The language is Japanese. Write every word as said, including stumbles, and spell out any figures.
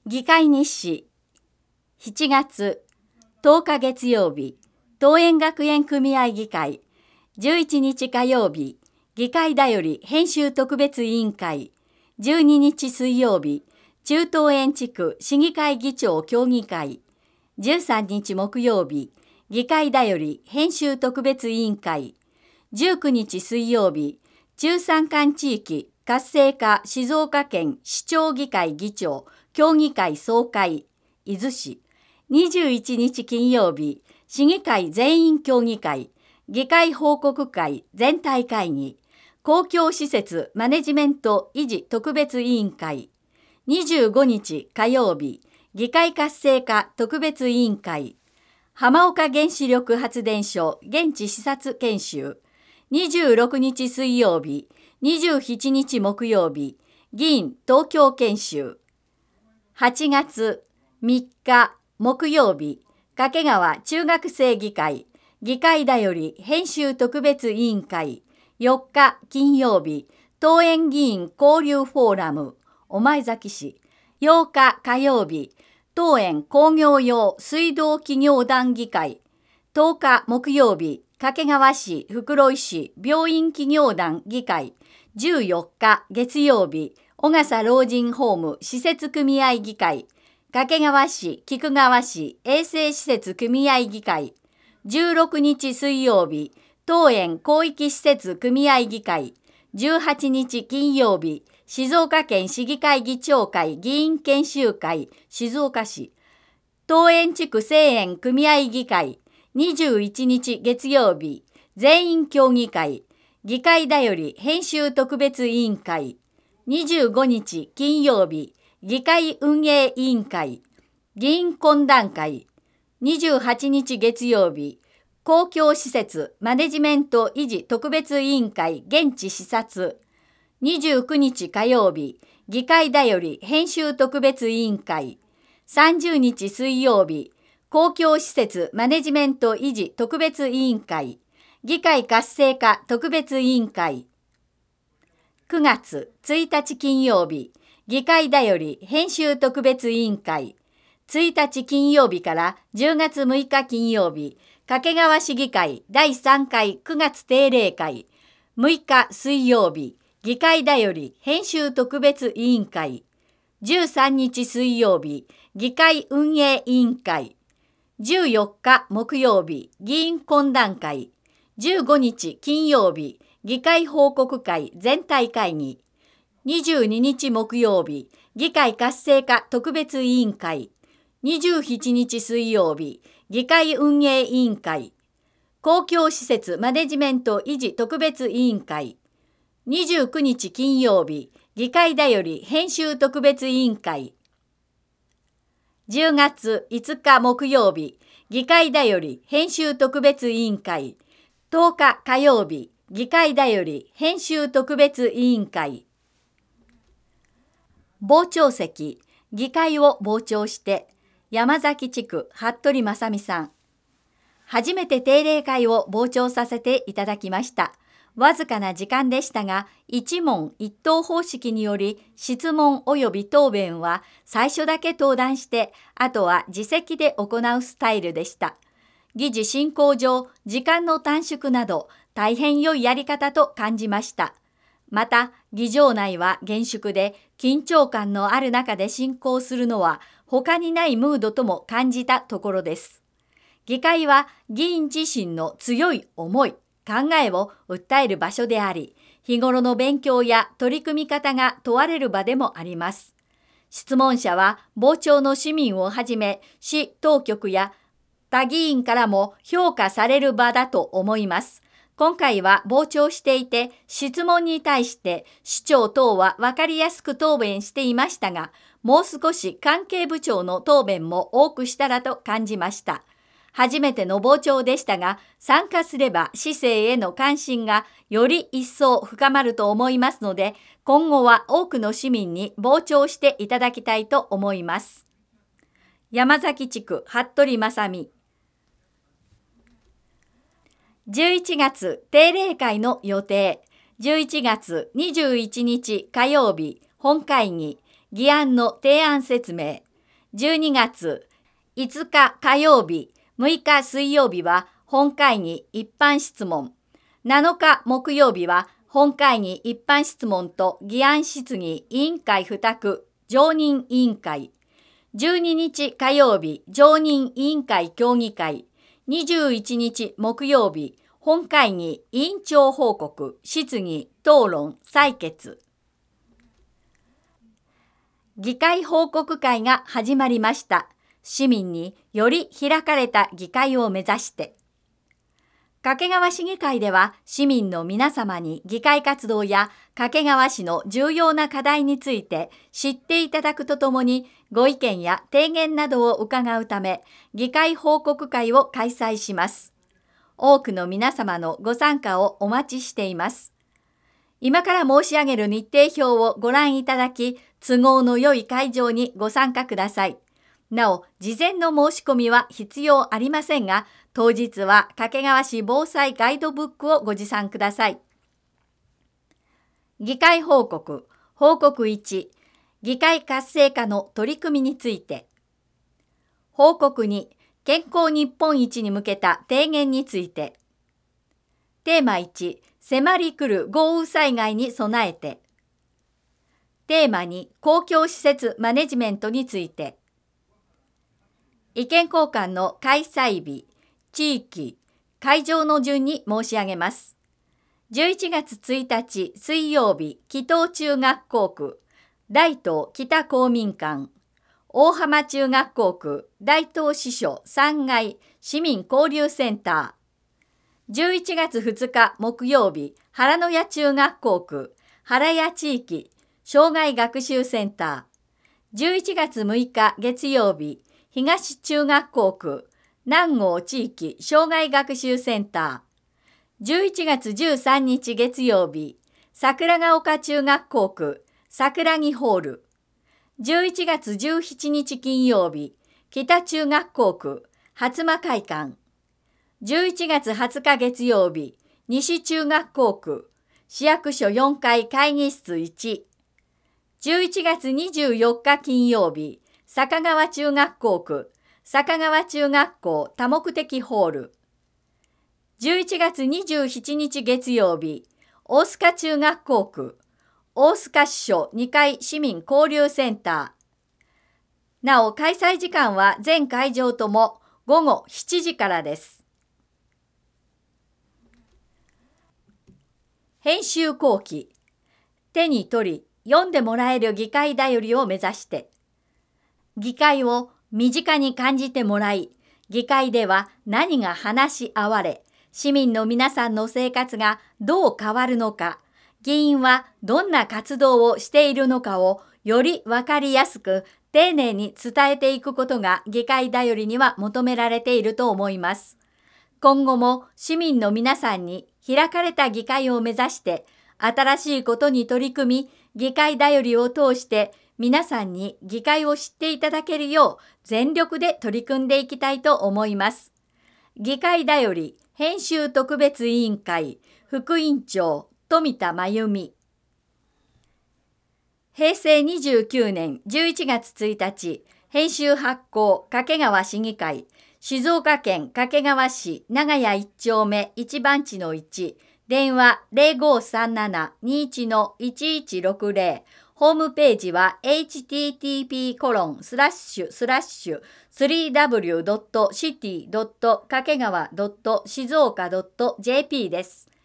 議会日誌しちがつとおか月曜日、東園学園組合議会、じゅういちにち火曜日、議会だより編集特別委員会、じゅうににち水曜日、中東園地区市議会議長協議会、じゅうさんにち木曜日、議会だより編集特別委員会、じゅうくにち水曜日、中山間地域活性化静岡県市長議会議長協議会総会、伊豆市、にじゅういちにち金曜日、市議会全員協議会、議会報告会全体会議、公共施設マネジメント維持特別委員会、にじゅうごにち火曜日、議会活性化特別委員会、浜岡原子力発電所現地視察研修、にじゅうろくにち水曜日、にじゅうしちにち木曜日、議員東京研修、はちがつみっか木曜日、掛川中学生議会、議会だより編集特別委員会、よっか金曜日、東園議員交流フォーラム、御前崎市、ようか火曜日、東園工業用水道企業団議会、とおか木曜日、掛川市袋井市病院企業団議会、じゅうよっか月曜日、小笠老人ホーム施設組合議会、掛川市菊川市衛生施設組合議会、じゅうろくにち水曜日、東園広域施設組合議会、じゅうはちにち金曜日、静岡県市議会議長会議員研修会静岡市、東園地区製園組合議会、にじゅういちにち月曜日、全員協議会、議会だより編集特別委員会、にじゅうごにち金曜日、議会運営委員会、議員懇談会、にじゅうはちにち月曜日、公共施設マネジメント維持特別委員会現地視察、にじゅうくにち火曜日、議会だより編集特別委員会、さんじゅうにち水曜日、公共施設マネジメント維持特別委員会、議会活性化特別委員会、くがつついたち金曜日、議会だより編集特別委員会、ついたち金曜日からじゅうがつむいか金曜日、掛川市議会だいさんかいくがつ定例会、むいか水曜日、議会だより編集特別委員会、じゅうさんにち水曜日、議会運営委員会、じゅうよっか木曜日、議員懇談会、じゅうごにち金曜日、議会報告会全体会議、にじゅうににち木曜日、議会活性化特別委員会、にじゅうしちにち水曜日、議会運営委員会、公共施設マネジメント維持特別委員会、にじゅうくにち金曜日、議会だより編集特別委員会、じゅうがついつか木曜日、議会だより編集特別委員会、とおか火曜日、議会だより編集特別委員会。傍聴席、議会を傍聴して、山崎地区服部正美さん。初めて定例会を傍聴させていただきました。わずかな時間でしたが、一問一答方式により質問及び答弁は最初だけ登壇して、あとは自席で行うスタイルでした。議事進行上、時間の短縮など大変良いやり方と感じました。また、議場内は厳粛で緊張感のある中で進行するのは他にないムードとも感じたところです。議会は議員自身の強い思い、考えを訴える場所であり、日頃の勉強や取り組み方が問われる場でもあります。質問者は傍聴の市民をはじめ、市当局や他議員からも評価される場だと思います。今回は傍聴していて、質問に対して市長等は分かりやすく答弁していましたが、もう少し関係部長の答弁も多くしたらと感じました。初めての傍聴でしたが、参加すれば市政への関心がより一層深まると思いますので、今後は多くの市民に傍聴していただきたいと思います。山崎地区服部正美。じゅういちがつ定例会の予定。じゅういちがつにじゅういちにち火曜日本会議、議案の提案説明。 じゅうにがついつか火曜日、むいか水曜日は本会議一般質問、なのか木曜日は本会議一般質問と議案質疑委員会付託常任委員会、じゅうににち火曜日常任委員会協議会、にじゅういちにち木曜日本会議委員長報告、質疑、討論、採決。議会報告会が始まりました。市民により開かれた議会を目指して。掛川市議会では市民の皆様に議会活動や掛川市の重要な課題について知っていただくとともにご意見や提言などを伺うため議会報告会を開催します。多くの皆様のご参加をお待ちしています。今から申し上げる日程表をご覧いただき、都合の良い会場にご参加ください。なお、事前の申し込みは必要ありませんが、当日は掛川市防災ガイドブックをご持参ください。議会報告、報告いち、議会活性化の取り組みについて。報告に、健康日本一に向けた提言について。テーマいち、迫り来る豪雨災害に備えて。テーマに、公共施設マネジメントについて。意見交換の開催日、地域、会場の順に申し上げます。じゅういちがつついたち水曜日、木頭中学校区、大東北公民館、大浜中学校区、大東支所さんがい市民交流センター。じゅういちがつふつか木曜日、原野谷中学校区、原谷地域、障害学習センター。じゅういちがつむいか月曜日、東中学校区、南郷地域障害学習センター。じゅういちがつじゅうさんにち月曜日、桜ヶ丘中学校区、桜木ホール。じゅういちがつじゅうしちにち金曜日、北中学校区、初間会館。じゅういちがつはつか月曜日、西中学校区、市役所よんかい会議室いち。じゅういちがつにじゅうよっか金曜日、坂川中学校区、坂川中学校多目的ホール。じゅういちがつにじゅうしちにち月曜日、大須賀中学校区、大須賀支所にかい市民交流センター。なお、開催時間は全会場ともごごしちじからです。編集後期、手に取り読んでもらえる議会だよりを目指して、議会を身近に感じてもらい、議会では何が話し合われ、市民の皆さんの生活がどう変わるのか、議員はどんな活動をしているのかをより分かりやすく丁寧に伝えていくことが議会だよりには求められていると思います。今後も市民の皆さんに開かれた議会を目指して新しいことに取り組み、議会だよりを通して皆さんに議会を知っていただけるよう全力で取り組んでいきたいと思います。議会だより編集特別委員会副委員長富田真由美。へいせいにじゅうきゅうねんじゅういちがつついたち、編集発行掛川市議会、静岡県掛川市長屋いっちょうめいち番地のいち、電話 ゼロごさんななにいちのいちいちろくゼロ、ホームページは エイチティーティーピーコロンスラッシュスラッシュスリーダブリュードットシティドット掛川ドット静岡ドットジェーピー です。